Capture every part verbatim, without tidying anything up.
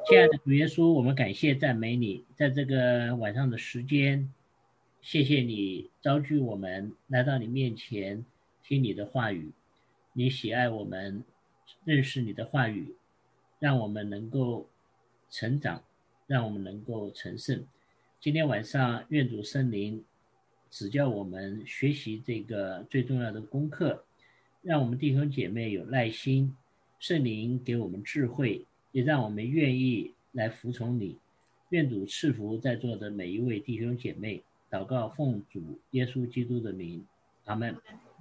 亲爱的主耶稣，我们感谢赞美你，在这个晚上的时间，谢谢你召聚我们来到你面前，听你的话语。你喜爱我们，认识你的话语，让我们能够成长，让我们能够成圣。今天晚上，愿主圣灵指教我们学习这个最重要的功课，让我们弟兄姐妹有耐心，圣灵给我们智慧，也让我们愿意来服从你。愿主赐福在座的每一位弟兄姐妹，祷告奉主耶稣基督的名，阿们。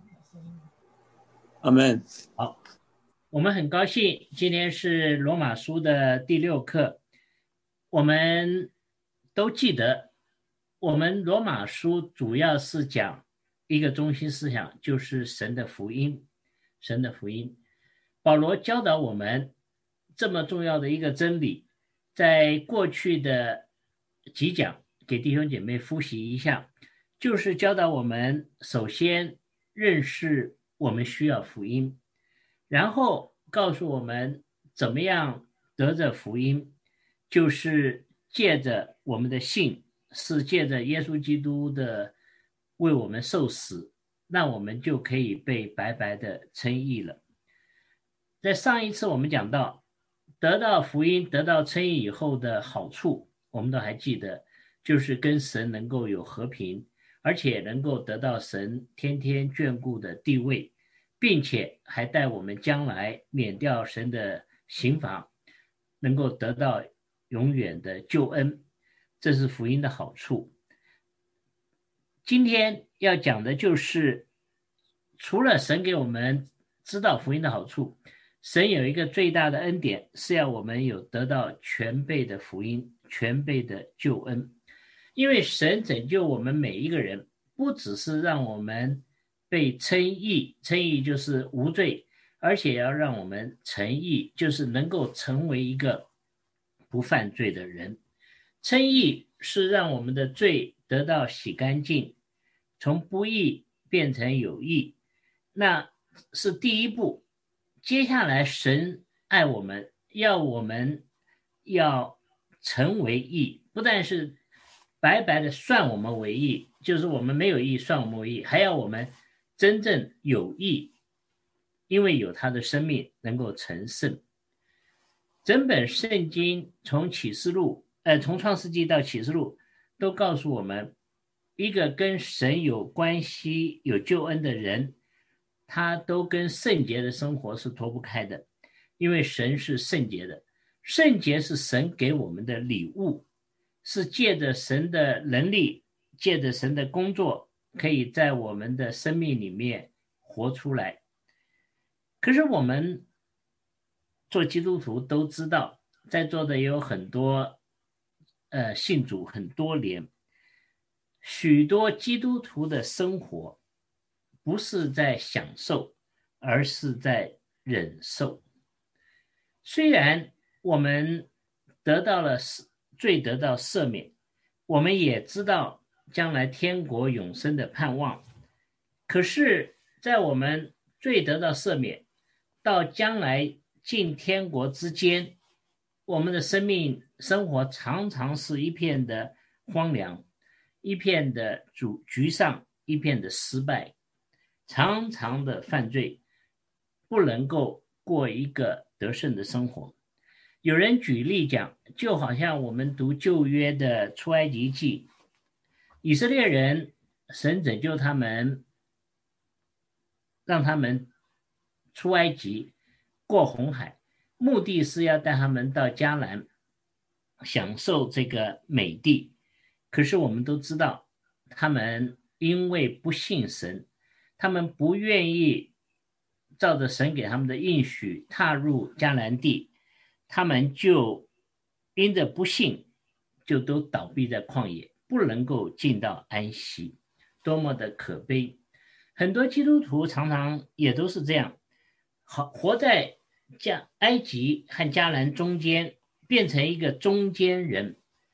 阿们。 好，我们很高兴，今天是罗马书的第六课。我们都记得，我们罗马书主要是讲一个中心思想，就是神的福音。神的福音，保罗教导我们这么重要的一个真理，在过去的几讲给弟兄姐妹复习一下，就是教导我们首先认识我们需要福音，然后告诉我们怎么样得着福音，就是借着我们的信，是借着耶稣基督的为我们受死，那我们就可以被白白的称义了。在上一次我们讲到，得到福音得到称义以后的好处，我们都还记得，就是跟神能够有和平，而且能够得到神天天眷顾的地位，并且还带我们将来免掉神的刑罚，能够得到永远的救恩，这是福音的好处。今天要讲的就是除了神给我们知道福音的好处，神有一个最大的恩典，是要我们有得到全备的福音，全备的救恩。因为神拯救我们每一个人，不只是让我们被称义，称义就是无罪，而且要让我们成义，就是能够成为一个不犯罪的人。称义是让我们的罪得到洗干净，从不义变成有义，那是第一步。接下来神爱我们，要我们要成为义，不但是白白的算我们为义，就是我们没有义算我们为义，还要我们真正有义，因为有他的生命能够成圣。整本圣经从启示录呃，从创世纪到启示录都告诉我们，一个跟神有关系有救恩的人，他都跟圣洁的生活是脱不开的，因为神是圣洁的，圣洁是神给我们的礼物，是借着神的能力，借着神的工作，可以在我们的生命里面活出来。可是我们做基督徒都知道，在座的也有很多呃信主很多年，许多基督徒的生活不是在享受，而是在忍受。虽然我们得到了罪，得到赦免，我们也知道将来天国永生的盼望，可是在我们罪得到赦免到将来进天国之间，我们的生命生活常常是一片的荒凉，一片的沮丧，一片的失败，常常的犯罪，不能够过一个得胜的生活。有人举例讲，就好像我们读旧约的出埃及记，以色列人神拯救他们，让他们出埃及过红海，目的是要带他们到迦南享受这个美地。可是我们都知道，他们因为不信神，他们不愿意照着神给他们的应许踏入迦南地，他们就因着不信，就都倒闭在旷野，不能够进到安息，多么的可悲。很多基督徒常常也都是这样，活在埃及和迦南中间，变成一个中间人，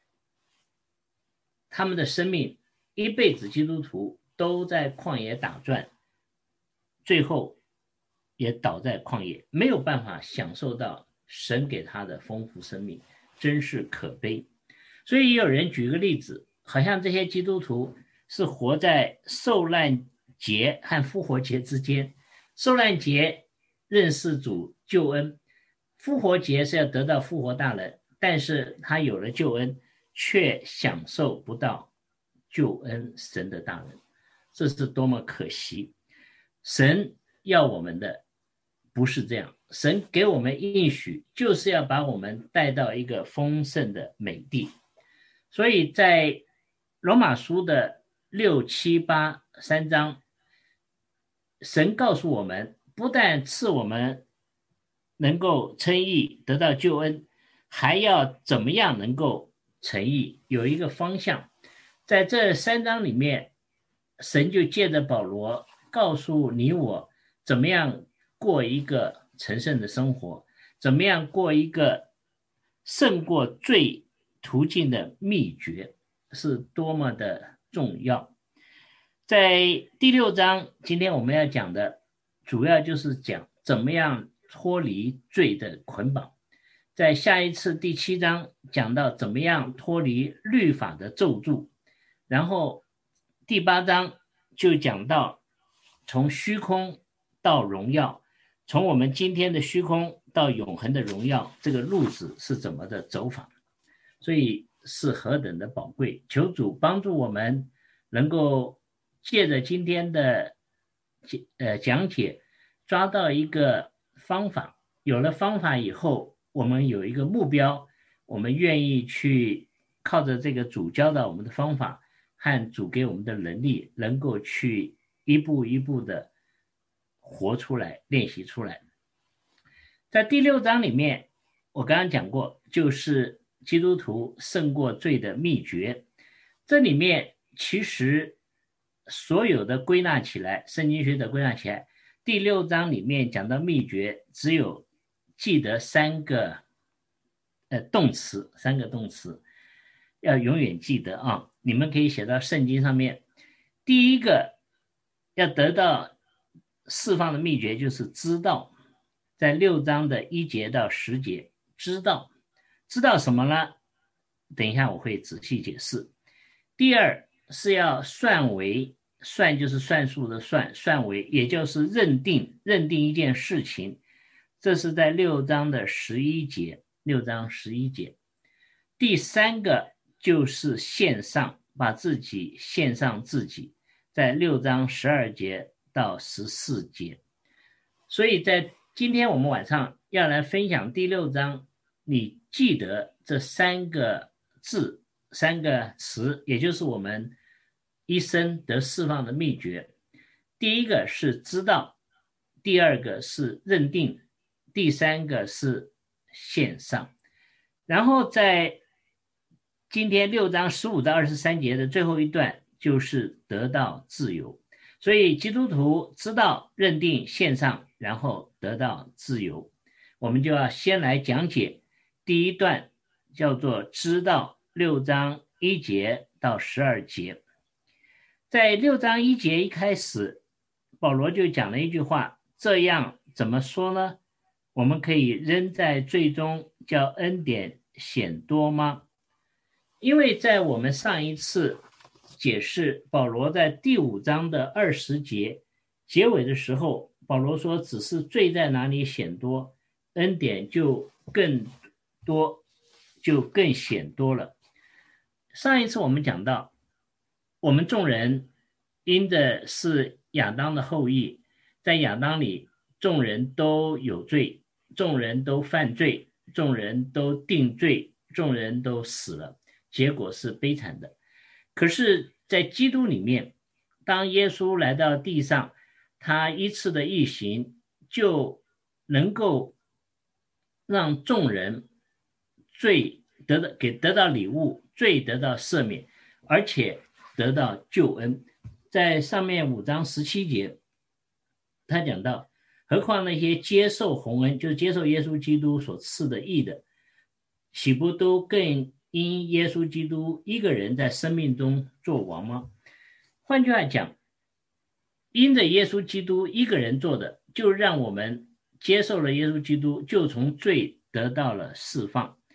他们的生命一辈子基督徒都在旷野打转，最后也倒在旷野，没有办法享受到神给他的丰富生命， 真是可悲。所以有人举个例子，好像这些基督徒是活在受难节和复活节之间。受难节认识主救恩，复活节是要得到复活大人，但是他有了救恩，却享受不到救恩神的大人，这是多么可惜。神要我们的不是这样，神给我们应许就是要把我们带到一个丰盛的美地。所以在罗马书的六七八三章，神告诉我们，不但赐我们能够称义得到救恩，还要怎么样能够称义，有一个方向。在这三章里面，神就借着保罗告诉你我怎么样过一个成圣的生活，怎么样过一个胜过罪途径的秘诀，是多么的重要。在第六章，今天我们要讲的主要就是讲怎么样脱离罪的捆绑。在下一次第七章讲到怎么样脱离律法的咒诅，然后第八章就讲到从虚空到荣耀，从我们今天的虚空到永恒的荣耀，这个路子是怎么的走法，所以是何等的宝贵。求主帮助我们能够借着今天的呃讲解，抓到一个方法，有了方法以后，我们有一个目标，我们愿意去靠着这个主教导我们的方法和主给我们的能力，能够去一步一步的活出来，练习出来。在第六章里面，我刚刚讲过，就是基督徒胜过罪的秘诀。这里面其实所有的归纳起来，圣经学者归纳起来，第六章里面讲到秘诀，只有记得三个呃动词，三个动词要永远记得啊！你们可以写到圣经上面。第一个要得到释放的秘诀就是知道，在六章的一节到十节，知道知道什么呢？等一下我会仔细解释。第二是要算为，算就是算数的算，算为也就是认定，认定一件事情，这是在六章的十一节，六章十一节。第三个就是献上，把自己献上自己，在六章十二节到十四节。所以在今天我们晚上要来分享第六章，你记得这三个字，三个词，也就是我们一生得释放的秘诀。第一个是知道，第二个是认定，第三个是献上。然后在今天六章十五到二十三节的最后一段就是得到自由。所以基督徒知道、认定、献上，然后得到自由。我们就要先来讲解第一段，叫做知道，六章一节到十二节。在六章一节一开始，保罗就讲了一句话，这样怎么说呢？我们可以仍在罪中，叫恩典显多吗？因为在我们上一次解释保罗在第五章的二十节结尾的时候，保罗说只是罪在哪里显多，恩典就更多，就更显多了。上一次我们讲到，我们众人因的是亚当的后裔，在亚当里众人都有罪，众人都犯罪，众人都定罪，众人都死了，结果是悲惨的。可是在基督里面，当耶稣来到地上，他一次的义行就能够让众人罪得到给得到礼物，罪得到赦免，而且得到救恩。在上面五章十七节，他讲到，何况那些接受洪恩，就是接受耶稣基督所赐的义的，岂不都更因耶稣基督一个人在生命中做王吗？换句话讲，因着耶稣基督一个人做的，就让我们接受了耶稣基督，就从罪得到了释放。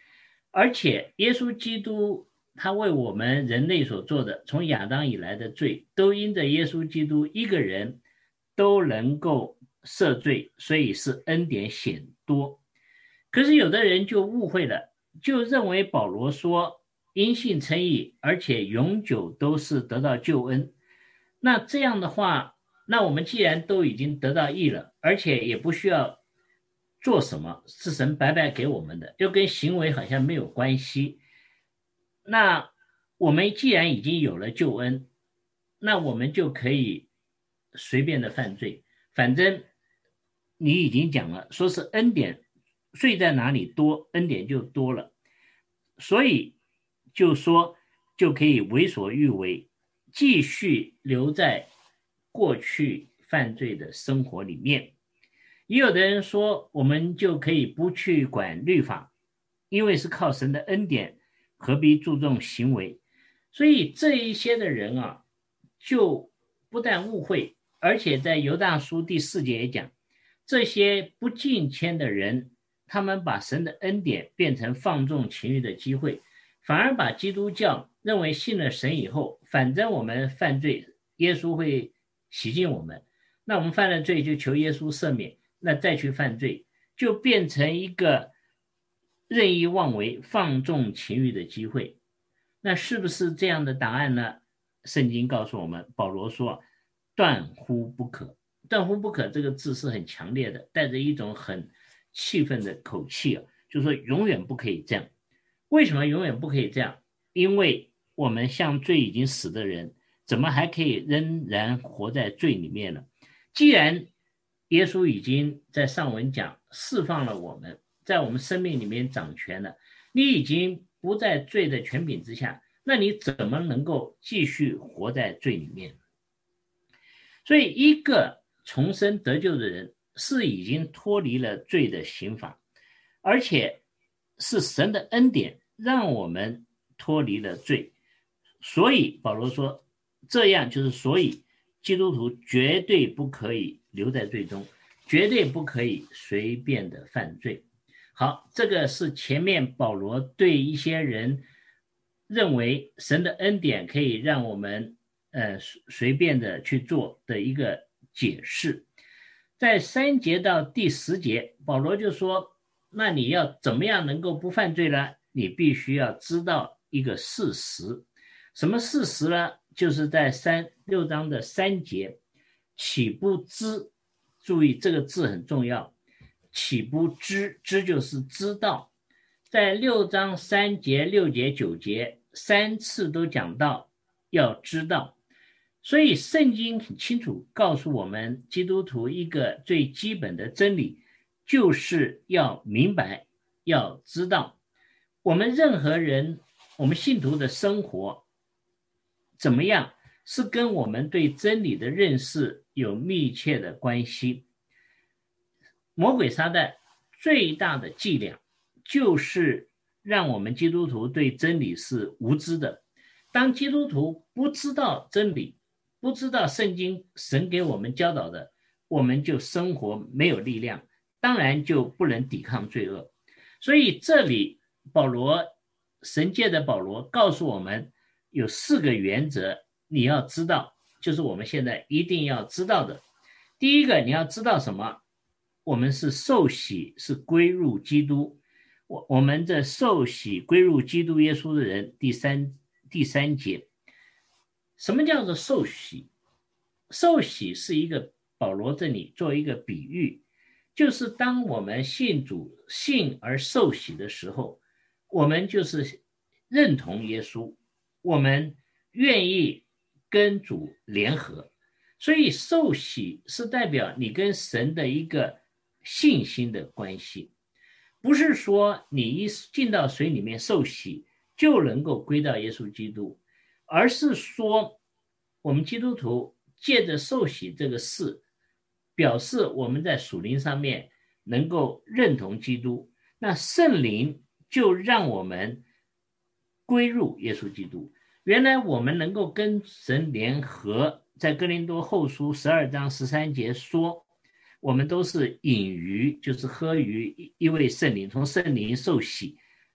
而且耶稣基督他为我们人类所做的，从亚当以来的罪，都因着耶稣基督一个人都能够赦罪，所以是恩典显多。可是有的人就误会了，就认为保罗说因信称义，而且永久都是得到救恩。那这样的话，那我们既然都已经得到义了，而且也不需要做什么，是神白白给我们的，又跟行为好像没有关系。那我们既然已经有了救恩，那我们就可以随便的犯罪，反正你已经讲了，说是恩典，罪在哪里多，恩典就多了，所以就说就可以为所欲为，继续留在过去犯罪的生活里面。也有的人说，我们就可以不去管律法，因为是靠神的恩典，何必注重行为？所以这一些的人啊，就不但误会，而且在犹大书第四节也讲，这些不敬虔的人，他们把神的恩典变成放纵情欲的机会，反而把基督教认为信了神以后，反正我们犯罪，耶稣会洗净我们，那我们犯了罪就求耶稣赦免，那再去犯罪，就变成一个任意妄为、放纵情欲的机会。那是不是这样的答案呢？圣经告诉我们，保罗说断乎不可。断乎不可这个字是很强烈的，带着一种很气愤的口气啊，就是说永远不可以这样。为什么永远不可以这样？因为我们向罪已经死的人，怎么还可以仍然活在罪里面呢？既然耶稣已经在上文讲释放了我们，在我们生命里面掌权了，你已经不在罪的权柄之下，那你怎么能够继续活在罪里面？所以一个重生得救的人是已经脱离了罪的刑罚，而且是神的恩典让我们脱离了罪。所以保罗说，这样就是所以基督徒绝对不可以留在罪中，绝对不可以随便的犯罪。好，这个是前面保罗对一些人认为神的恩典可以让我们呃随便的去做的一个解释。在三节到第十节，保罗就说，那你要怎么样能够不犯罪呢？你必须要知道一个事实。什么事实呢？就是在三六章的三节，岂不知，注意这个字很重要，岂不知，知就是知道。在六章三节、六节、九节三次都讲到要知道，所以圣经很清楚告诉我们基督徒一个最基本的真理，就是要明白，要知道。我们任何人，我们信徒的生活怎么样，是跟我们对真理的认识有密切的关系。魔鬼撒旦最大的伎俩就是让我们基督徒对真理是无知的。当基督徒不知道真理，不知道圣经神给我们教导的，我们就生活没有力量，当然就不能抵抗罪恶。所以这里保罗，神借的保罗告诉我们有四个原则你要知道，就是我们现在一定要知道的。第一个，你要知道什么？我们是受洗，是归入基督。我我们这受洗归入基督耶稣的人，第三第三节，什么叫做受洗？受洗是一个保罗这里做一个比喻，就是当我们信主信而受洗的时候，我们就是认同耶稣，我们愿意跟主联合。所以受洗是代表你跟神的一个信心的关系，不是说你一进到水里面受洗就能够归到耶稣基督，而是说我们基督徒借着受洗这个事，表示我们在属灵上面能够认同基督，那圣灵就让我们归入耶稣基督。原来我们能够跟神联合，在哥林多后书十二章十三节说，我们都是饮于，就是喝于一位圣灵，从圣灵受洗，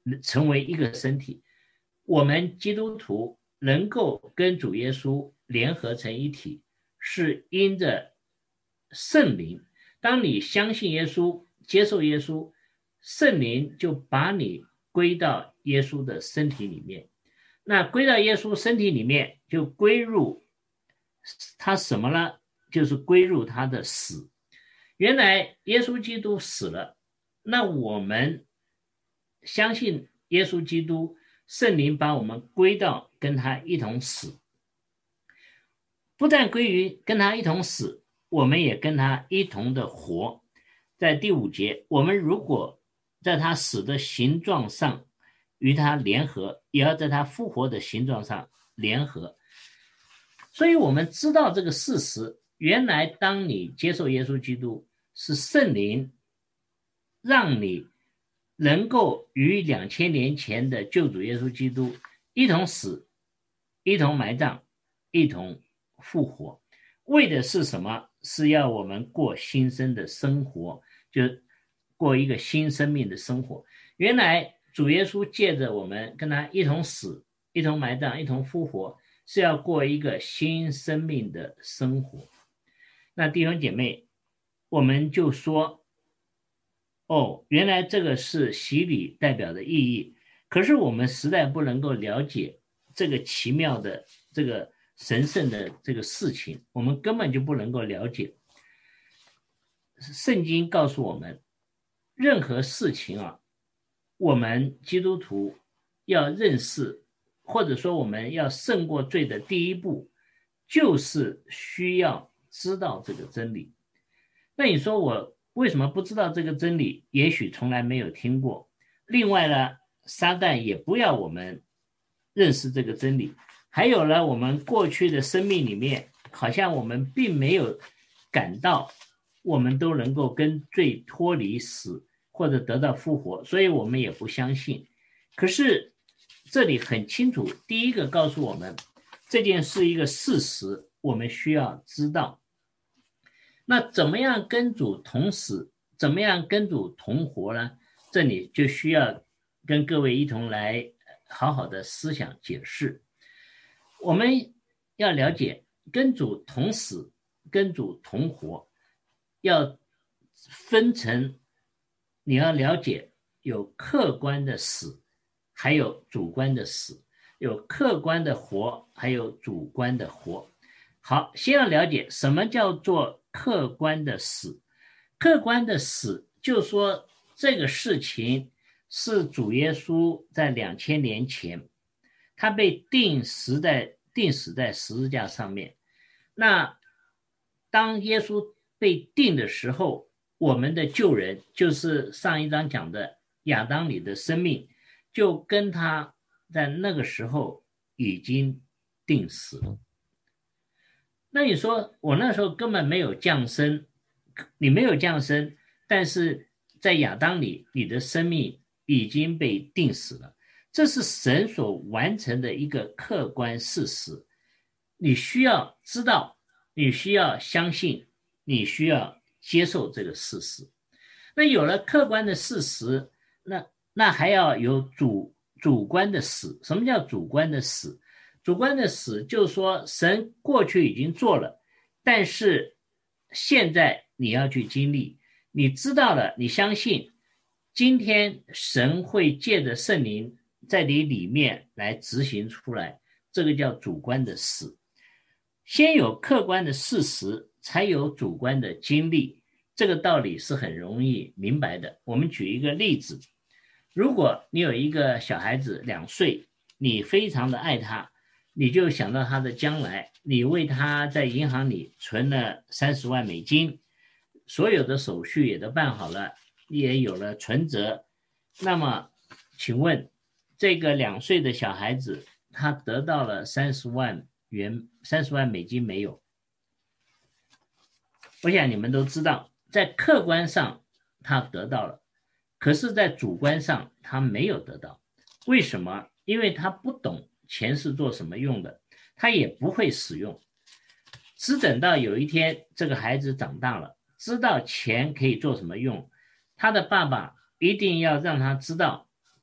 成为一个身体。我们基督徒能够跟主耶稣联合成一体，是因着圣灵。当你相信耶稣，接受耶稣，圣灵就把你归到耶稣的身体里面。那归到耶稣身体里面，就归入他什么呢？就是归入他的死。原来耶稣基督死了，那我们相信耶稣基督，圣灵把我们归到跟他一同死。不但归于跟他一同死，我们也跟他一同的活。在第五节，我们如果在他死的形状上与他联合，也要在他复活的形状上联合。所以我们知道这个事实，原来当你接受耶稣基督，是圣灵让你能够与两千年前的救主耶稣基督一同死，一同埋葬，一同复活。为的是什么？是要我们过新生的生活，就过一个新生命的生活。原来主耶稣借着我们跟他一同死，一同埋葬，一同复活，是要过一个新生命的生活。那弟兄姐妹，我们就说，哦，原来这个是洗礼代表的意义。可是我们实在不能够了解这个奇妙的这个神圣的这个事情，我们根本就不能够了解。圣经告诉我们，任何事情啊，我们基督徒要认识，或者说我们要胜过罪的第一步，就是需要知道这个真理。那你说我为什么不知道这个真理？也许从来没有听过。另外呢，撒旦也不要我们认识这个真理。还有呢，我们过去的生命里面，好像我们并没有感到我们都能够跟罪脱离死，或者得到复活，所以我们也不相信。可是这里很清楚，第一个告诉我们这件事一个事实，我们需要知道。那怎么样跟主同死，怎么样跟主同活呢？这里就需要跟各位一同来好好的思想解释。我们要了解跟主同死，跟主同活，要分成，你要了解有客观的死，还有主观的死，有客观的活，还有主观的活。好，先要了解什么叫做客观的死。客观的死就是说这个事情是主耶稣在两千年前他被钉死在钉死在十字架上面。那当耶稣被钉的时候，我们的救人就是上一章讲的亚当里的生命，就跟他在那个时候已经钉死了。那你说我那时候根本没有降生，你没有降生，但是在亚当里你的生命已经被钉死了，这是神所完成的一个客观事实。你需要知道，你需要相信，你需要接受这个事实。那有了客观的事实，那那还要有主主观的死。什么叫主观的死？主观的死就是说神过去已经做了，但是现在你要去经历，你知道了，你相信今天神会借着圣灵在你里面来执行出来，这个叫主观的死。先有客观的事实，才有主观的经历，这个道理是很容易明白的。我们举一个例子，如果你有一个小孩子两岁，你非常的爱他，你就想到他的将来，你为他在银行里存了三十万美金，所有的手续也都办好了，也有了存折。那么请问这个两岁的小孩子，他得到了三十万元三十万美金没有？我想你们都知道，在客观上他得到了，可是在主观上他没有得到。为什么？因为他不懂钱是做什么用的，他也不会使用。只等到有一天这个孩子长大了，知道钱可以做什么用，他的爸爸一定要让他知道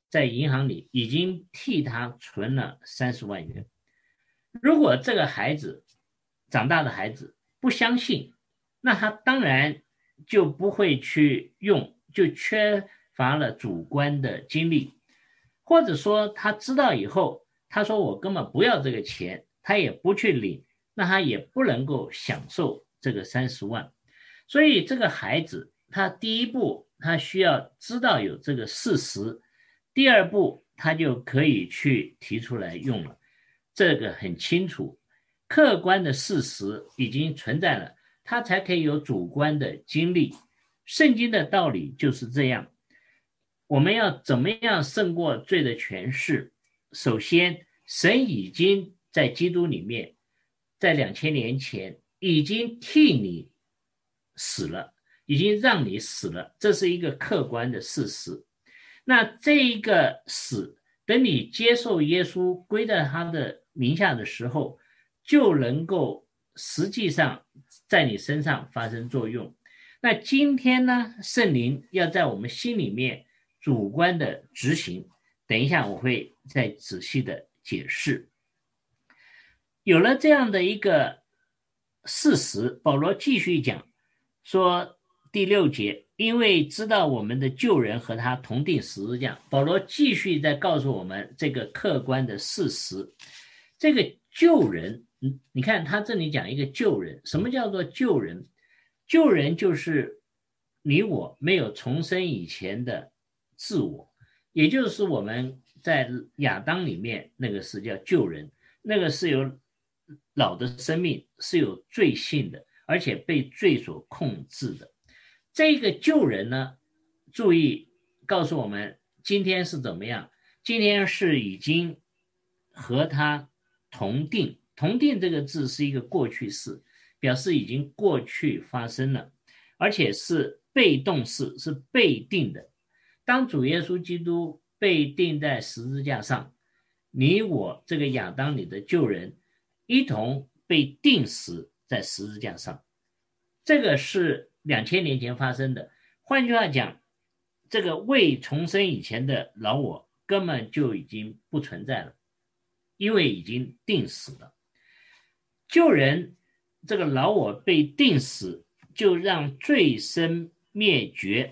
在银行里已经替他存了三十万元。如果这个孩子长大的孩子不相信，那他当然就不会去用，就缺乏了主观的经历，或者说他知道以后，他说我根本不要这个钱，他也不去领，那他也不能够享受这个三十万。所以这个孩子他第一步他需要知道有这个事实，第二步他就可以去提出来用了。这个很清楚，客观的事实已经存在了，他才可以有主观的经历。圣经的道理就是这样，我们要怎么样胜过罪的权势？首先，神已经在基督里面，在两千年前已经替你死了，已经让你死了，这是一个客观的事实。那这一个死，等你接受耶稣归在他的名下的时候，就能够实际上在你身上发生作用。那今天呢，圣灵要在我们心里面主观的执行，等一下我会再仔细的解释。有了这样的一个事实，保罗继续讲说第六节，因为知道我们的旧人和他同定十字架，保罗继续在告诉我们这个客观的事实。这个旧人，你看他这里讲一个旧人，什么叫做旧人？旧人就是你我没有重生以前的自我，也就是我们在亚当里面那个是叫旧人，那个是有老的生命，是有罪性的，而且被罪所控制的。这个旧人呢，注意告诉我们今天是怎么样，今天是已经和他同定，同定这个字是一个过去式，表示已经过去发生了，而且是被动式，是被定的。当主耶稣基督被钉在十字架上，你我这个亚当里的旧人一同被钉死在十字架上，这个是两千年前发生的。换句话讲，这个未重生以前的老我根本就已经不存在了，因为已经钉死了。旧人这个老我被钉死，就让罪生灭绝。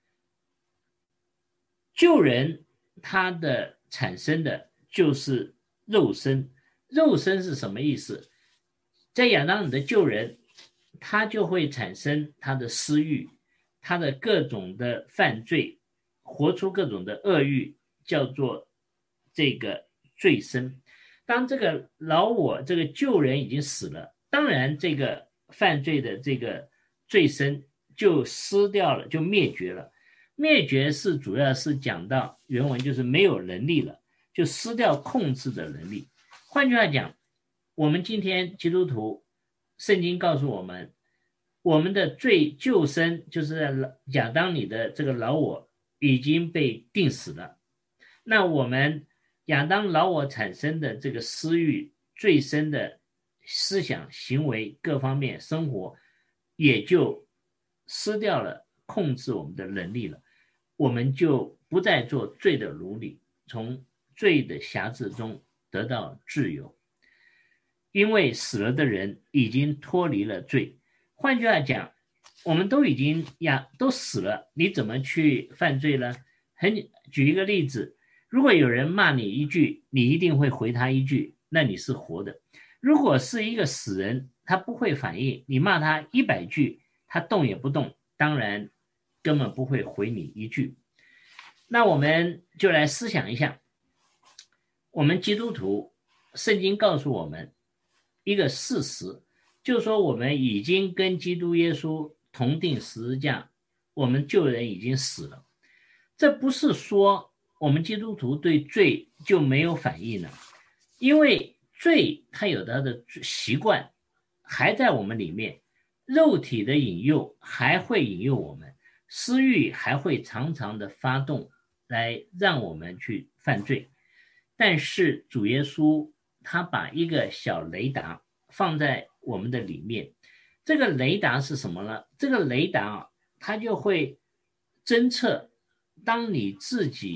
旧人他的产生的就是肉身，肉身是什么意思？在亚当里的旧人，他就会产生他的私欲，他的各种的犯罪，活出各种的恶欲，叫做这个罪身。当这个老我这个旧人已经死了，当然这个犯罪的这个罪身就失掉了，就灭绝了。灭绝是主要是讲到原文就是没有能力了，就失掉控制的能力。换句话讲，我们今天基督徒圣经告诉我们，我们的罪旧身就是在亚当里的这个老我已经被钉死了，那我们亚当老我产生的这个私欲罪身的思想行为各方面生活也就失掉了控制我们的能力了，我们就不再做罪的奴隶，从罪的辖制中得到自由。因为死了的人已经脱离了罪。换句话讲，我们都已经呀都死了，你怎么去犯罪呢？很举一个例子，如果有人骂你一句，你一定会回他一句，那你是活的。如果是一个死人，他不会反应，你骂他一百句，他动也不动，当然根本不会回你一句。那我们就来思想一下，我们基督徒圣经告诉我们一个事实，就是说我们已经跟基督耶稣同定十字架，我们旧人已经死了。这不是说我们基督徒对罪就没有反应了，因为罪它有它的习惯还在我们里面，肉体的引诱还会引诱我们，私欲还会常常的发动来让我们去犯罪。但是主耶稣他把一个小雷达放在我们的里面，这个雷达是什么呢？这个雷达它就会侦测，当你自己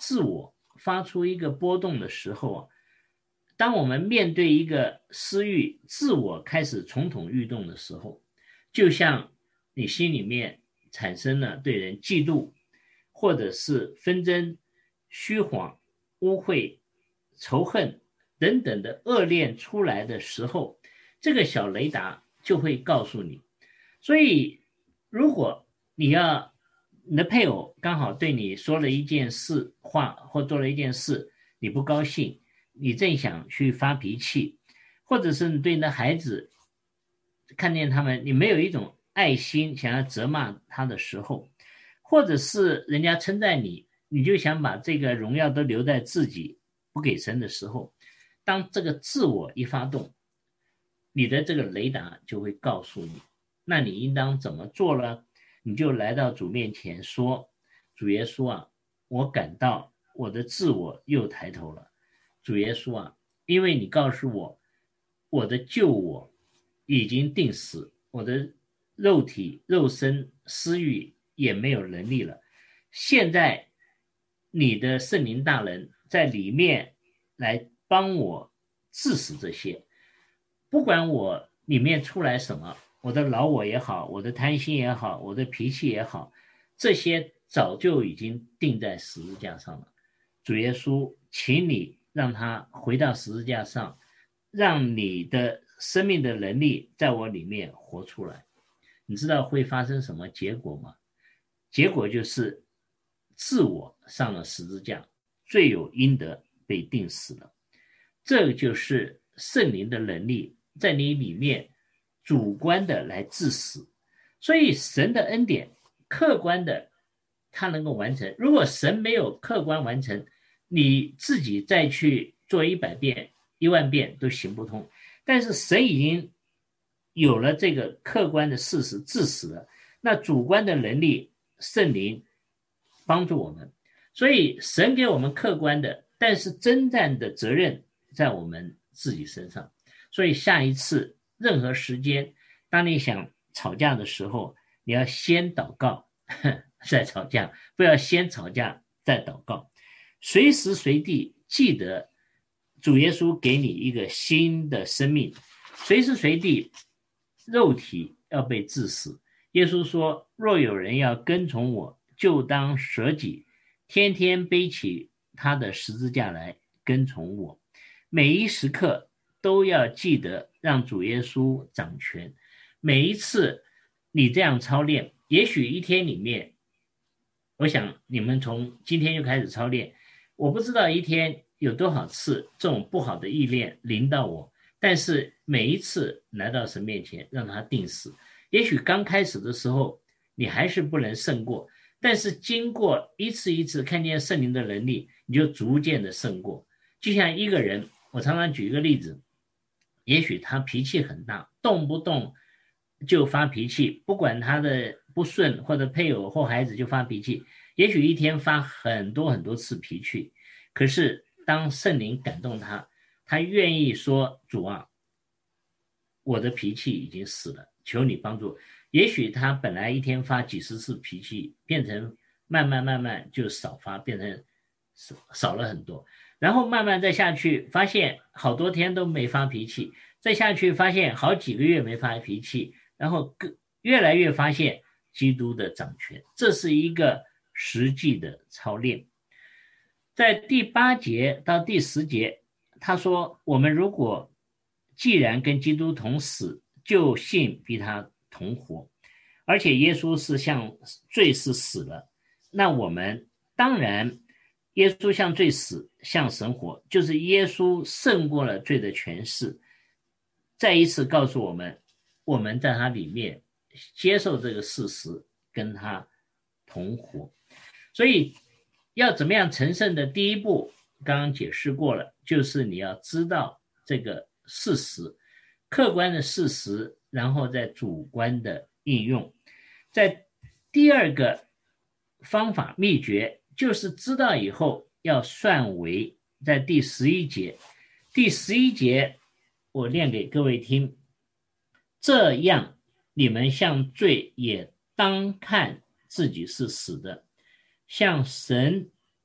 自我发出一个波动的时候啊，当我们面对一个私欲，自我开始蠢蠢欲动的时候，就像你心里面产生了对人嫉妒，或者是纷争、虚谎、污秽、仇恨等等的恶念出来的时候，这个小雷达就会告诉你。所以如果你要你的配偶刚好对你说了一件事话，或做了一件事你不高兴，你正想去发脾气，或者是你对你的孩子看见他们你没有一种爱心想要责骂他的时候，或者是人家称赞你，你就想把这个荣耀都留在自己不给神的时候，当这个自我一发动，你的这个雷达就会告诉你，那你应当怎么做呢？你就来到主面前说，主耶稣啊，我感到我的自我又抬头了。主耶稣啊，因为你告诉我，我的旧我已经定死，我的肉体肉身私欲也没有能力了，现在你的圣灵大人在里面来帮我治死这些，不管我里面出来什么，我的老我也好，我的贪心也好，我的脾气也好，这些早就已经钉在十字架上了。主耶稣，请你让他回到十字架上，让你的生命的能力在我里面活出来。你知道会发生什么结果吗？结果就是自我上了十字架，罪有应得被钉死了。这就是圣灵的能力在你里面主观的来致死。所以神的恩典客观的他能够完成，如果神没有客观完成，你自己再去做一百遍一万遍都行不通。但是神已经有了这个客观的事实致死了，那主观的能力圣灵帮助我们，所以神给我们客观的，但是真正的责任在我们自己身上。所以下一次任何时间，当你想吵架的时候，你要先祷告再吵架，不要先吵架再祷告。随时随地记得主耶稣给你一个新的生命，随时随地肉体要被治死。耶稣说，若有人要跟从我，就当舍己，天天背起他的十字架来跟从我。每一时刻都要记得让主耶稣掌权。每一次你这样操练，也许一天里面，我想你们从今天就开始操练，我不知道一天有多少次这种不好的意念临到我，但是每一次来到神面前让他定死。也许刚开始的时候你还是不能胜过，但是经过一次一次看见圣灵的能力，你就逐渐的胜过。就像一个人，我常常举一个例子，也许他脾气很大，动不动就发脾气，不管他的不顺或者配偶或孩子就发脾气，也许一天发很多很多次脾气。可是当圣灵感动他，他愿意说，主啊，我的脾气已经死了，求你帮助。也许他本来一天发几十次脾气，变成慢慢慢慢就少发，变成少了很多，然后慢慢再下去发现好多天都没发脾气，再下去发现好几个月没发脾气，然后越来越发现基督的掌权。这是一个实际的操练。在第八节到第十节，他说，我们如果既然跟基督同死，就信比他同活，而且耶稣是向罪是死了，那我们当然耶稣向罪死，向神活，就是耶稣胜过了罪的权势。再一次告诉我们，我们在他里面接受这个事实，跟他同活。所以要怎么样成圣的第一步刚刚解释过了，就是你要知道这个事实，客观的事实，然后再主观的应用。在第二个方法秘诀，就是知道以后要算为，在第十一节。第十一节我念给各位听，这样你们向罪也当看自己是死的，向神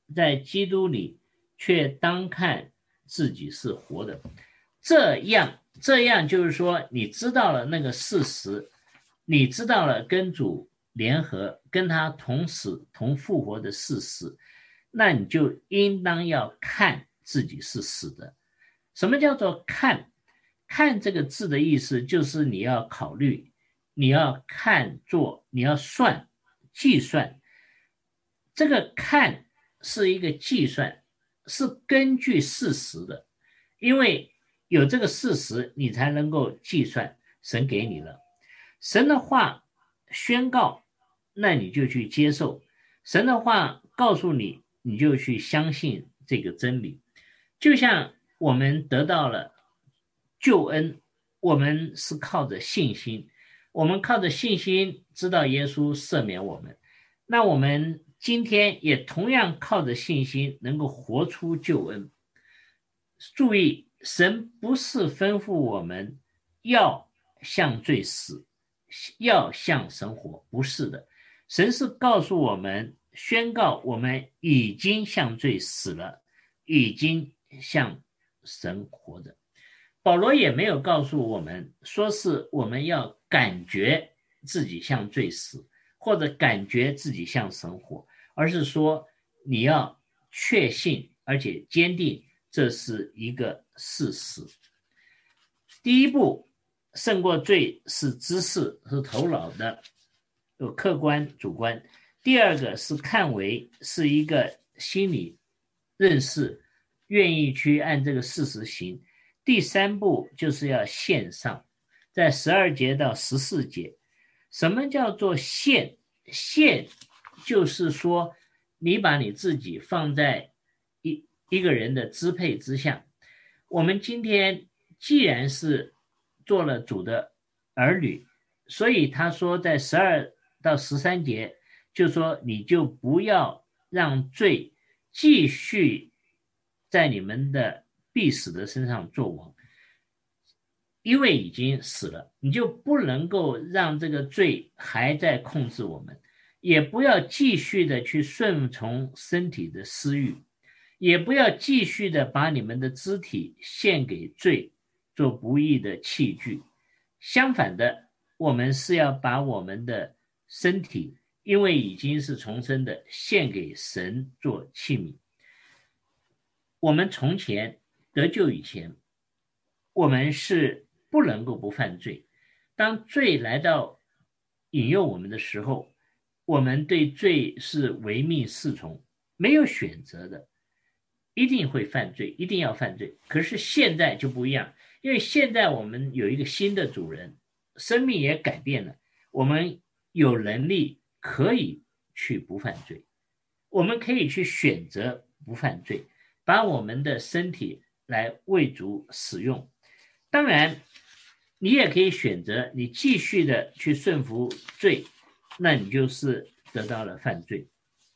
在基督里却当看自己是活的。这样这样就是说，你知道了那个事实，你知道了跟主联合，跟他同死同复活的事实，那你就应当要看自己是死的。什么叫做看？看这个字的意思就是你要考虑，你要看做，你要算，计算。这个看是一个计算，是根据事实的，因为有这个事实，你才能够计算神给你了。神的话宣告，那你就去接受；神的话告诉你，你就去相信这个真理。就像我们得到了救恩，我们是靠着信心，我们靠着信心知道耶稣赦免我们，那我们今天也同样靠着信心能够活出救恩。注意，神不是吩咐我们要向罪死，要向神活，不是的。神是告诉我们，宣告我们已经向罪死了，已经向神活着。保罗也没有告诉我们说是我们要感觉自己向罪死，或者感觉自己向神活，而是说你要确信而且坚定这是一个事实。第一步，胜过罪是知识，是头脑的，有客观主观。第二个是看为，是一个心理认识，愿意去按这个事实行。第三步就是要献上，在十二节到十四节。什么叫做献？献就是说你把你自己放在一一个人的支配之下。我们今天既然是做了主的儿女，所以他说在十二到十三节就说你就不要让罪继续在你们的必死的身上做王，因为已经死了，你就不能够让这个罪还在控制我们，也不要继续的去顺从身体的私欲，也不要继续的把你们的肢体献给罪，做不义的器具。相反的，我们是要把我们的身体，因为已经是重生的，献给神做器皿。我们从前得救以前，我们是不能够不犯罪。当罪来到引诱我们的时候，我们对罪是唯命是从，没有选择的，一定会犯罪，一定要犯罪。可是现在就不一样，因为现在我们有一个新的主人，生命也改变了，我们有能力可以去不犯罪，我们可以去选择不犯罪，把我们的身体来为主使用。当然你也可以选择你继续的去顺服罪，那你就是得到了犯罪。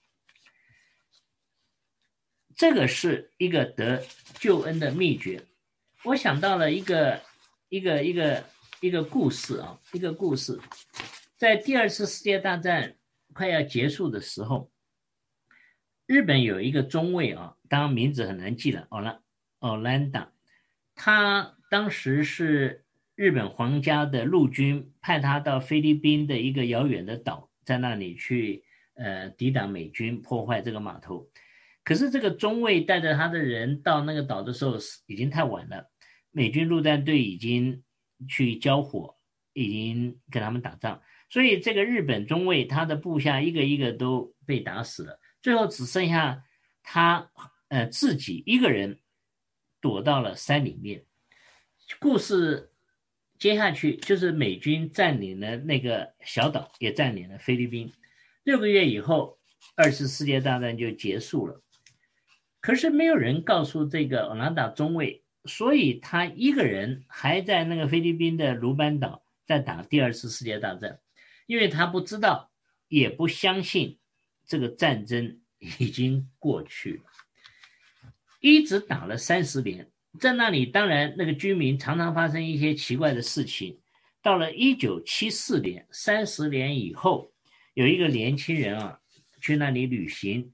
这个是一个得救恩的秘诀。我想到了一个一个一个一个故事啊，一个故事。在第二次世界大战快要结束的时候，日本有一个中尉啊，当然名字很难记了，奥兰奥兰达，他当时是日本皇家的陆军派他到菲律宾的一个遥远的岛，在那里去呃抵挡美军破坏这个码头。可是这个中尉带着他的人到那个岛的时候已经太晚了，美军陆战队已经去交火，已经跟他们打仗，所以这个日本中尉他的部下一个一个都被打死了，最后只剩下他呃自己一个人躲到了山里面。故事接下去就是美军占领了那个小岛，也占领了菲律宾。六个月以后，二次世界大战就结束了。可是没有人告诉这个奥兰达中尉，所以他一个人还在那个菲律宾的卢班岛在打第二次世界大战，因为他不知道也不相信这个战争已经过去了，一直打了三十年。在那里当然那个居民常常发生一些奇怪的事情。到了一九七四年，三十年以后，有一个年轻人啊去那里旅行，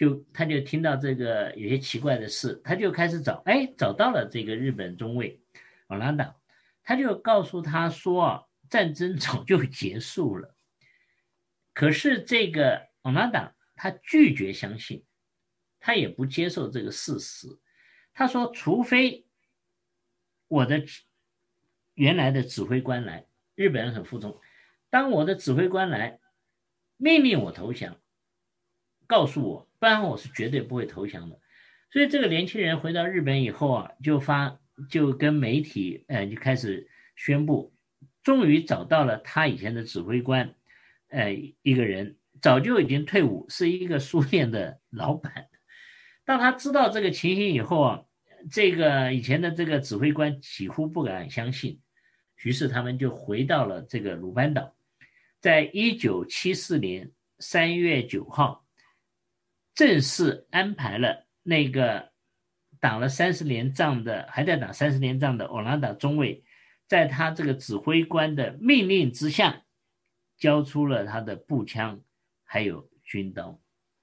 就他就听到这个有些奇怪的事，他就开始找，哎，找到了这个日本中尉奥拉达，他就告诉他说啊，战争早就结束了。可是这个奥拉达他拒绝相信，他也不接受这个事实。他说，除非我的原来的指挥官来，日本人很服从，当我的指挥官来命令我投降，告诉我，不然我是绝对不会投降的。所以这个年轻人回到日本以后啊，就发就跟媒体呃就开始宣布，终于找到了他以前的指挥官，呃一个人早就已经退伍，是一个书店的老板。当他知道这个情形以后啊，这个以前的这个指挥官几乎不敢相信，于是他们就回到了这个鲁班岛，在一九七四年三月九号正式安排了那个打了三十年仗的还在打三十年仗的欧拉达中尉，在他这个指挥官的命令之下交出了他的步枪还有军刀。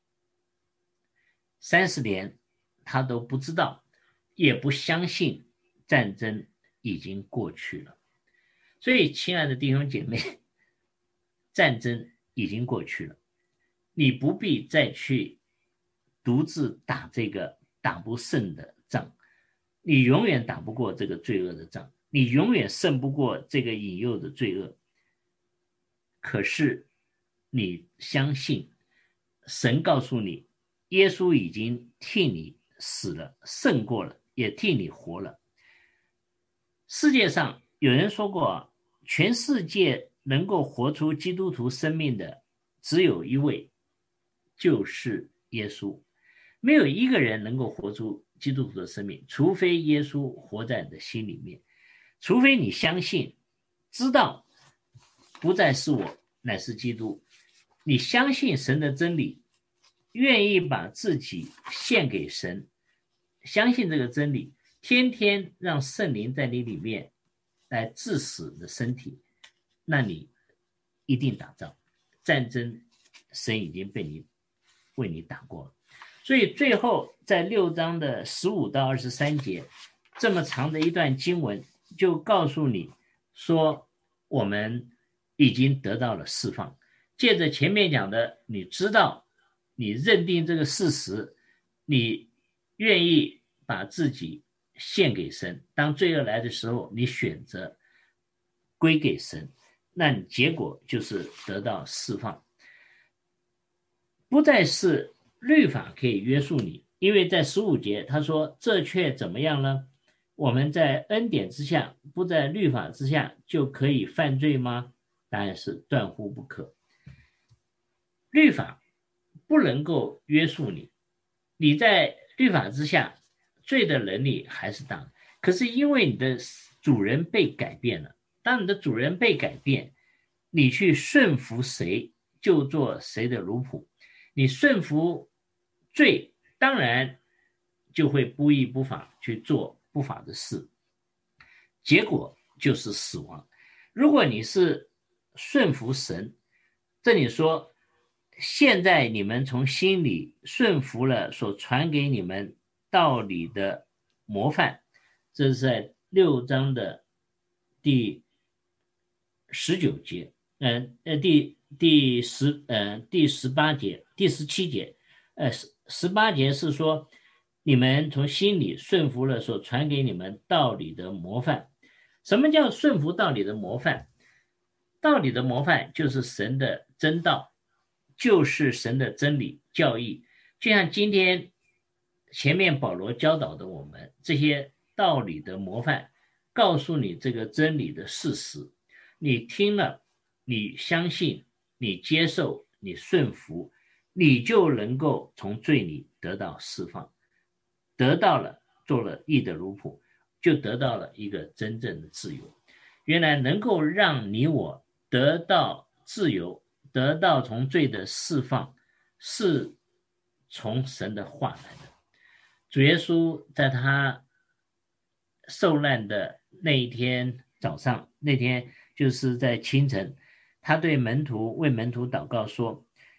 三十年他都不知道也不相信战争已经过去了。所以亲爱的弟兄姐妹，战争已经过去了，你不必再去独自打这个打不胜的仗，你永远打不过这个罪恶的仗，你永远胜不过这个引诱的罪恶。可是你相信神告诉你，耶稣已经替你死了，胜过了，也替你活了。世界上有人说过，全世界能够活出基督徒生命的只有一位，就是耶稣。没有一个人能够活出基督徒的生命，除非耶稣活在你的心里面，除非你相信知道不再是我，乃是基督，你相信神的真理，愿意把自己献给神，相信这个真理，天天让圣灵在你里面来治死的身体，那你一定打仗，战争神已经被你为你打过了。所以最后在六章的十五到二十三节这么长的一段经文，就告诉你说我们已经得到了释放。借着前面讲的，你知道，你认定这个事实，你愿意把自己献给神，当罪恶来的时候，你选择归给神，那你结果就是得到释放，不再是律法可以约束你。因为在十五节他说，这却怎么样呢？我们在恩典之下，不在律法之下，就可以犯罪吗？当然是断乎不可。律法不能够约束你，你在律法之下，罪的能力还是大。可是因为你的主人被改变了，当你的主人被改变，你去顺服谁，就做谁的奴仆。你顺服罪，当然就会不义不法去做不法的事，结果就是死亡。如果你是顺服神，这里说现在你们从心里顺服了所传给你们道理的模范，这是在六章的第十九节，呃呃第第十呃第十八节，第十七节，呃十十八节是说你们从心里顺服了所传给你们道理的模范。什么叫顺服道理的模范？道理的模范就是神的真道，就是神的真理教义。就像今天前面保罗教导的我们，这些道理的模范告诉你这个真理的事实，你听了，你相信，你接受，你顺服，你就能够从罪里得到释放，得到了做了义的奴仆，就得到了一个真正的自由。原来能够让你我得到自由，得到从罪的释放，是从神的话来的。主耶稣在他受难的那一天早上，那天就是在清晨，他对门徒为门徒祷告说，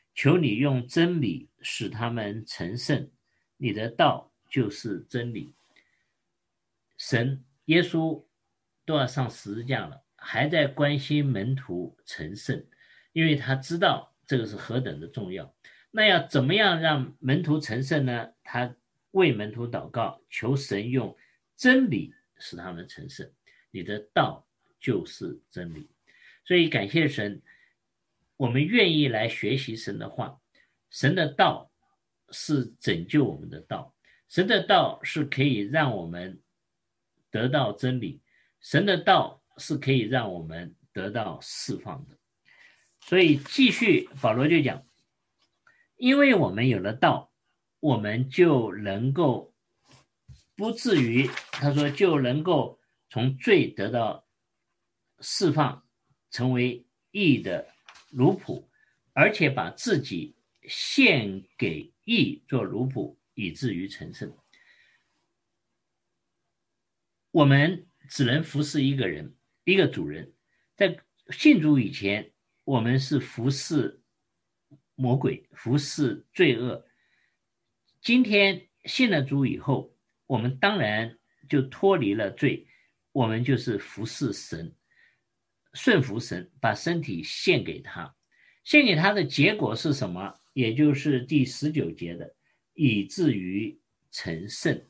求你用真理使他们成圣，你的道就是真理。神耶稣都要上十字架了，还在关心门徒成圣，因为他知道这个是何等的重要。那要怎么样让门徒成圣呢？他为门徒祷告，求神用真理使他们成圣，你的道就是真理。所以感谢神，我们愿意来学习神的话。神的道是拯救我们的道，神的道是可以让我们得到真理，神的道是可以让我们得到释放的。所以继续保罗就讲，因为我们有了道，我们就能够不至于，他说就能够从罪得到释放，成为义的奴仆，而且把自己献给义做奴仆，以至于成圣。我们只能服侍一个人，一个主人。在信主以前，我们是服侍魔鬼，服侍罪恶。今天信了主以后，我们当然就脱离了罪，我们就是服侍神，顺服神，把身体献给他。献给他的结果是什么？也就是第十九节的，以至于成圣。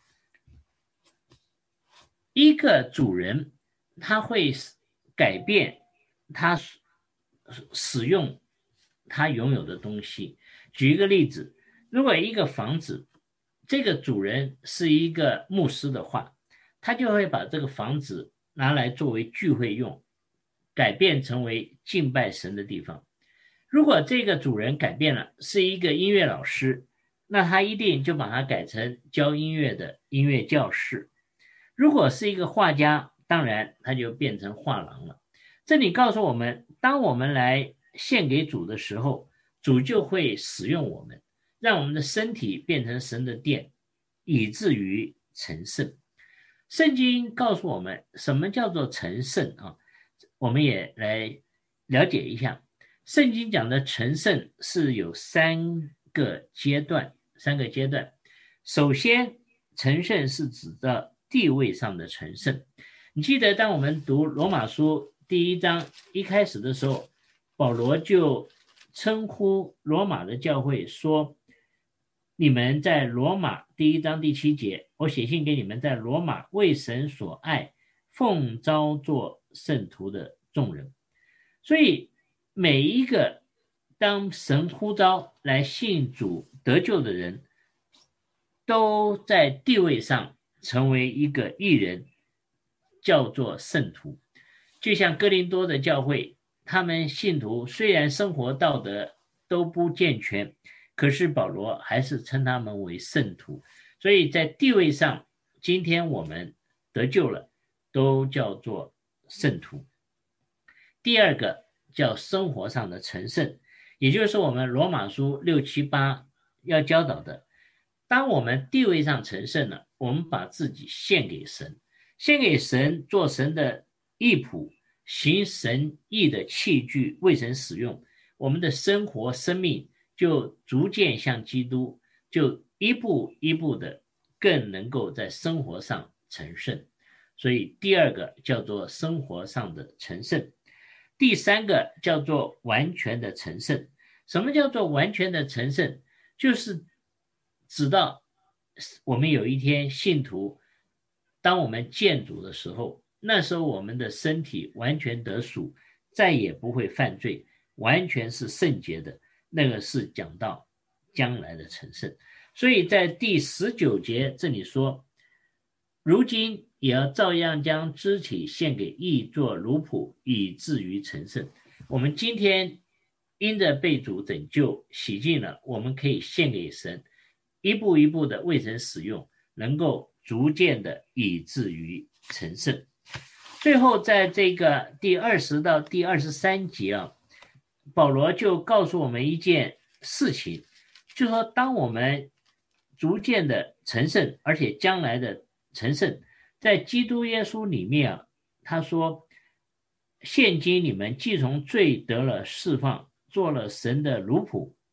一个主人他会改变他使用他拥有的东西。举一个例子，如果一个房子，这个主人是一个牧师的话，他就会把这个房子拿来作为聚会用，改变成为敬拜神的地方。如果这个主人改变了，是一个音乐老师，那他一定就把它改成教音乐的音乐教室。如果是一个画家，当然他就变成画廊了。这里告诉我们，当我们来献给主的时候，主就会使用我们，让我们的身体变成神的殿，以至于成圣。圣经告诉我们什么叫做成圣啊？我们也来了解一下。圣经讲的成圣是有三个阶段，三个阶段。首先，成圣是指的地位上的成圣。你记得当我们读罗马书第一章一开始的时候，保罗就称呼罗马的教会说，你们在罗马第一章第七节，我写信给你们在罗马为神所爱，奉召做圣徒的众人。所以每一个当神呼召来信主得救的人，都在地位上成为一个义人，叫做圣徒。就像哥林多的教会，他们信徒虽然生活道德都不健全，可是保罗还是称他们为圣徒。所以在地位上，今天我们得救了，都叫做圣徒。第二个叫生活上的成圣，也就是我们罗马书六七八要教导的。当我们地位上成圣了，我们把自己献给神，献给神做神的义仆，行神义的器具，为神使用。我们的生活生命就逐渐像基督，就一步一步的更能够在生活上成圣。所以第二个叫做生活上的成圣。第三个叫做完全的成圣。什么叫做完全的成圣？就是直到我们有一天信徒，当我们见主的时候，那时候我们的身体完全得赎，再也不会犯罪，完全是圣洁的。那个是讲到将来的成圣。所以在第十九节这里说，如今也要照样将肢体献给义做奴仆，以至于成圣。我们今天因着被主拯救洗净了，我们可以献给神，一步一步的为神使用，能够逐渐的以至于成圣。最后在这个第二十到第二十三节啊，保罗就告诉我们一件事情，就是说当我们逐渐的成圣，而且将来的成圣，在基督耶稣里面啊，他说现今你们既从罪得了释放，做了神的奴仆，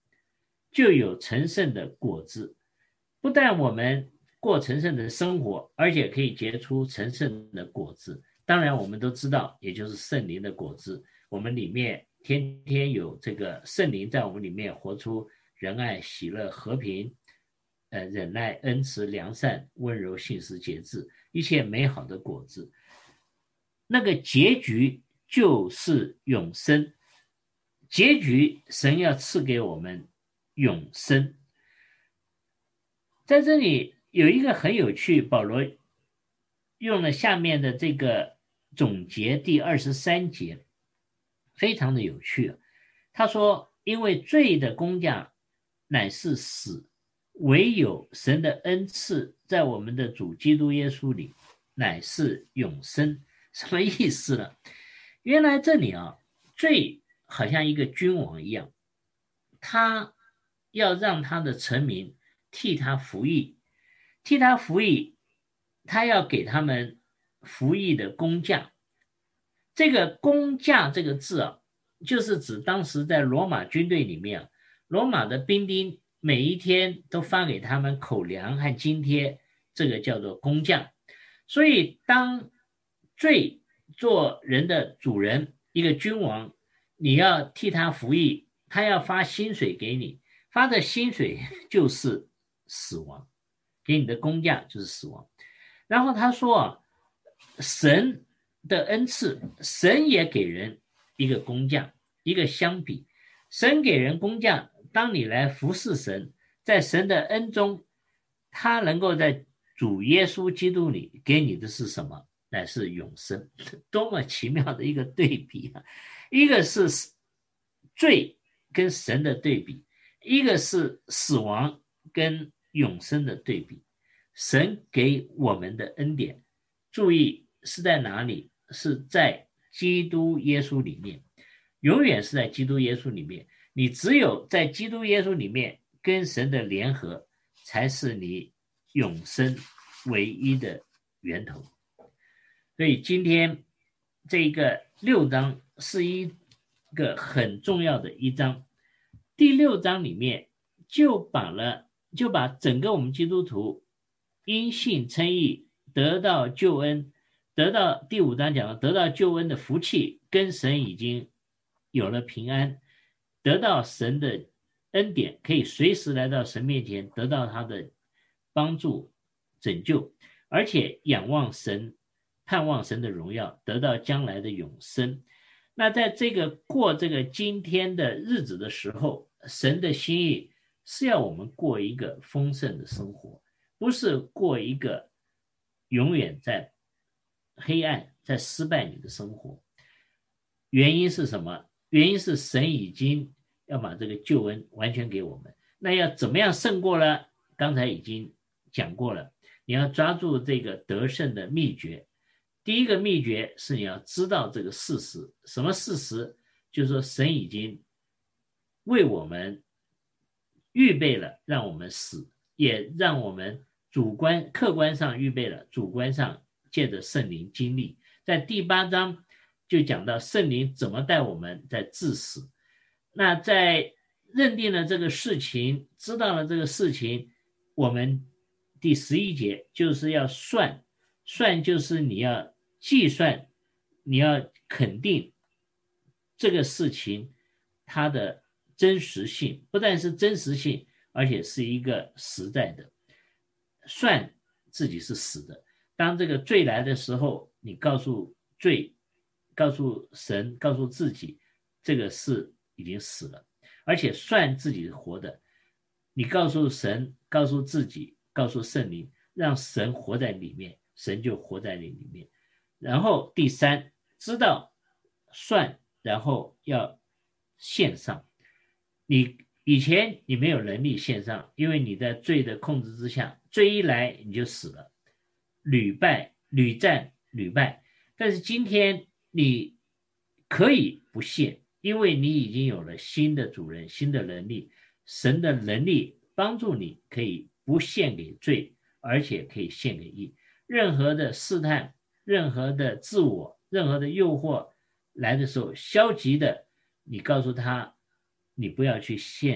就有成圣的果子。不但我们过成圣的生活，而且可以结出成圣的果子。当然我们都知道，也就是圣灵的果子，我们里面天天有这个圣灵在我们里面活出仁爱、喜乐、和平、呃、忍耐、恩慈、良善、温柔、信实、节制，一切美好的果子。那个结局就是永生，结局神要赐给我们永生。在这里有一个很有趣，保罗用了下面的这个总结，第二十三节非常的有趣。他说，因为罪的工价乃是死，唯有神的恩赐在我们的主基督耶稣里乃是永生。什么意思呢？原来这里啊，罪好像一个君王一样，他要让他的臣民替他服役，替他服役，他要给他们服役的工价。这个工价这个字啊，就是指当时在罗马军队里面啊，罗马的兵丁每一天都发给他们口粮和津贴，这个叫做工价。所以当罪做人的主人，一个君王，你要替他服役，他要发薪水给你，发的薪水就是死亡，给你的工价就是死亡。然后他说啊，神的恩赐，神也给人一个工价，一个相比。神给人工价，当你来服侍神，在神的恩中，他能够在主耶稣基督里给你的是什么？乃是永生。多么奇妙的一个对比啊！一个是罪跟神的对比，一个是死亡跟永生的对比。神给我们的恩典，注意是在哪里？是在基督耶稣里面，永远是在基督耶稣里面。你只有在基督耶稣里面跟神的联合，才是你永生唯一的源头。所以今天这个六章是一个很重要的一章。第六章里面就把了就把整个我们基督徒因信称义，得到救恩，得到第五章讲了得到救恩的福气，跟神已经有了平安，得到神的恩典，可以随时来到神面前，得到他的帮助拯救，而且仰望神，盼望神的荣耀，得到将来的永生。那在这个过这个今天的日子的时候，神的心意是要我们过一个丰盛的生活，不是过一个永远在黑暗在失败里的生活。原因是什么？原因是神已经要把这个救恩完全给我们。那要怎么样胜过呢？刚才已经讲过了，你要抓住这个得胜的秘诀。第一个秘诀是你要知道这个事实。什么事实？就是说神已经为我们预备了让我们死，也让我们主观客观上预备了，主观上借着圣灵经历。在第八章就讲到圣灵怎么带我们在致死。那在认定了这个事情，知道了这个事情，我们第十一节就是要算，算就是你要计算，你要肯定这个事情它的真实性，不但是真实性，而且是一个实在的。算自己是死的，当这个罪来的时候，你告诉罪，告诉神，告诉自己，这个事已经死了，而且算自己活的。你告诉神，告诉自己，告诉圣灵，让神活在里面，神就活在你里面。然后第三，知道算，然后要献上。你以前你没有能力献上，因为你在罪的控制之下，罪一来你就死了，屡败屡战屡败。但是今天你可以不献，因为你已经有了新的主人，新的能力，神的能力帮助你可以不献给罪，而且可以献给义。任何的试探，任何的自我，任何的诱惑来的时候，消极的你告诉他，你不要去献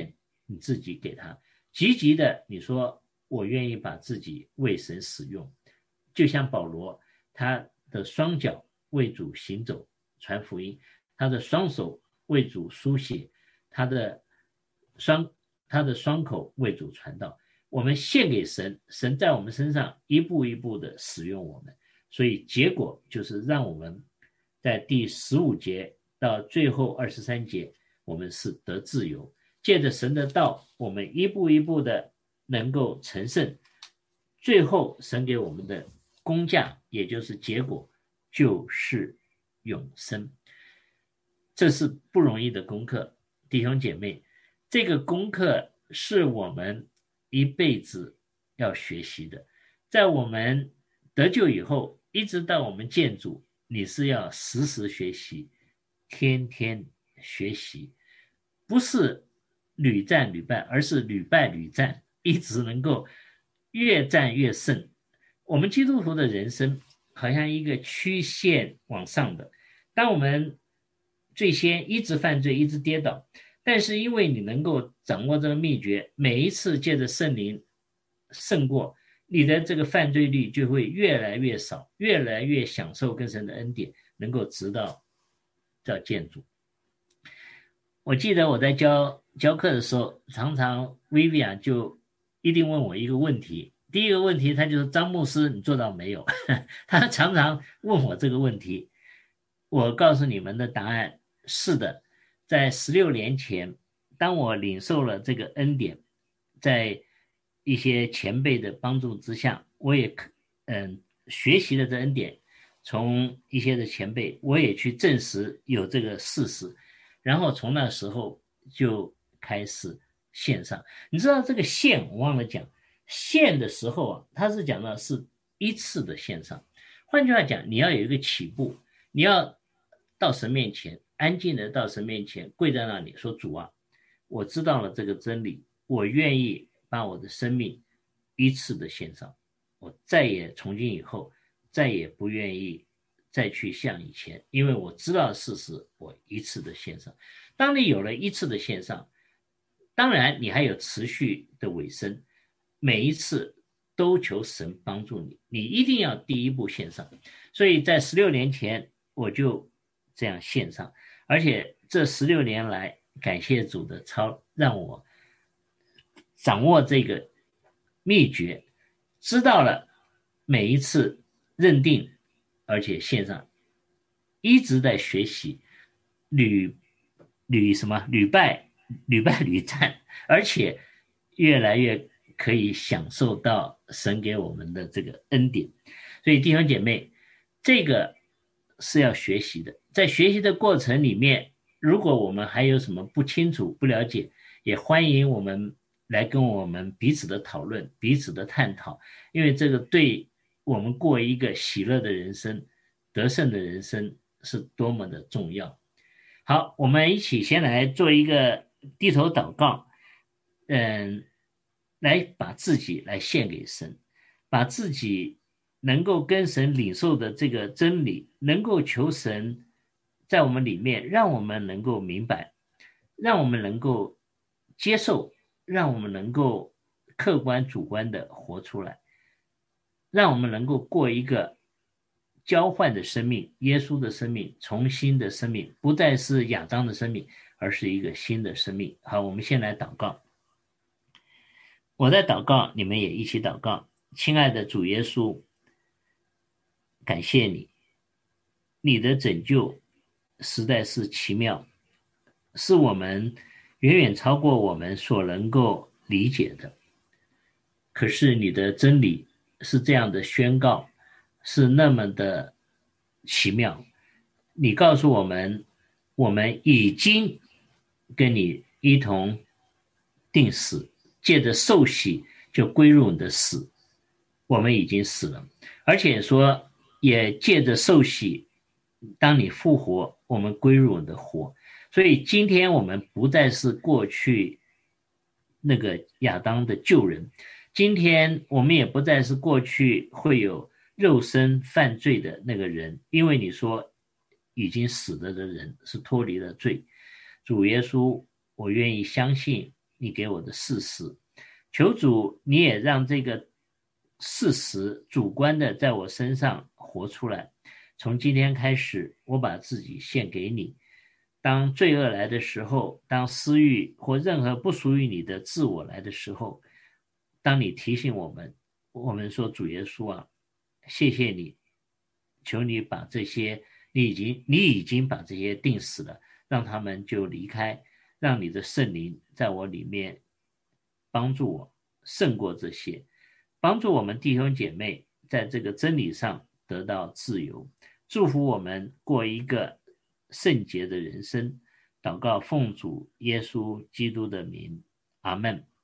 你自己给他。积极的，你说我愿意把自己为神使用，就像保罗，他的双脚为主行走传福音，他的双手为主书写，他的双他的双口为主传道。我们献给神，神在我们身上一步一步的使用我们，所以结果就是让我们在第十五节到最后二十三节，我们是得自由，借着神的道，我们一步一步的能够成圣，最后神给我们的工价，也就是结果，就是永生。这是不容易的功课，弟兄姐妹，这个功课是我们一辈子要学习的。在我们得救以后，一直到我们见主，你是要时时学习，天天学习，不是屡战屡败，而是屡败屡战，一直能够越战越胜。我们基督徒的人生好像一个曲线往上的，当我们最先一直犯罪，一直跌倒，但是因为你能够掌握这个秘诀，每一次借着圣灵胜过，你的这个犯罪率就会越来越少，越来越享受跟神的恩典，能够直到到见主。我记得我在教教课的时候，常常 Vivian 就一定问我一个问题，第一个问题他就是张牧师你做到没有他常常问我这个问题，我告诉你们的答案是的，在十六年前，当我领受了这个恩典，在一些前辈的帮助之下，我也嗯学习了这恩典，从一些的前辈，我也去证实有这个事实，然后从那时候就开始线上。你知道这个线我忘了讲，线的时候啊，它是讲的是一次的线上，换句话讲，你要有一个起步，你要到神面前，安静的到神面前，跪在那里说，主啊，我知道了这个真理，我愿意把我的生命一次的献上，我再也从今以后再也不愿意再去像以前，因为我知道事实，我一次的献上。当你有了一次的献上，当然你还有持续的尾声，每一次都求神帮助你，你一定要第一步献上。所以在十六年前我就这样献上，而且这十六年来感谢主的操，让我掌握这个秘诀，知道了每一次认定，而且献上，一直在学习，屡屡什么屡败屡败屡战，而且越来越可以享受到神给我们的这个恩典。所以弟兄姐妹，这个是要学习的，在学习的过程里面，如果我们还有什么不清楚不了解，也欢迎我们来跟我们彼此的讨论，彼此的探讨，因为这个对我们过一个喜乐的人生，得胜的人生是多么的重要。好，我们一起先来做一个低头祷告，嗯，来把自己来献给神，把自己能够跟神领受的这个真理，能够求神在我们里面，让我们能够明白，让我们能够接受，让我们能够客观主观的活出来，让我们能够过一个交换的生命，耶稣的生命，重新的生命，不再是亚当的生命，而是一个新的生命。好，我们先来祷告。我在祷告，你们也一起祷告。亲爱的主耶稣，感谢你，你的拯救实在是奇妙，是我们远远超过我们所能够理解的。可是你的真理是这样的宣告，是那么的奇妙。你告诉我们，我们已经跟你一同定死，借着受洗就归入你的死，我们已经死了。而且说也借着受洗，当你复活，我们归入你的活。所以今天我们不再是过去那个亚当的旧人，今天我们也不再是过去会有肉身犯罪的那个人，因为你说已经死了的人是脱离了罪。主耶稣，我愿意相信你给我的事实。求主你也让这个事实主观的在我身上活出来。从今天开始，我把自己献给你。当罪恶来的时候，当私欲或任何不属于你的自我来的时候，当你提醒我们，我们说主耶稣啊，谢谢你，求你把这些，你已经你已经把这些定死了，让他们就离开，让你的圣灵在我里面帮助我胜过这些，帮助我们弟兄姐妹在这个真理上得到自由，祝福我们过一个圣洁的人生。祷告奉主耶稣基督的名，阿们。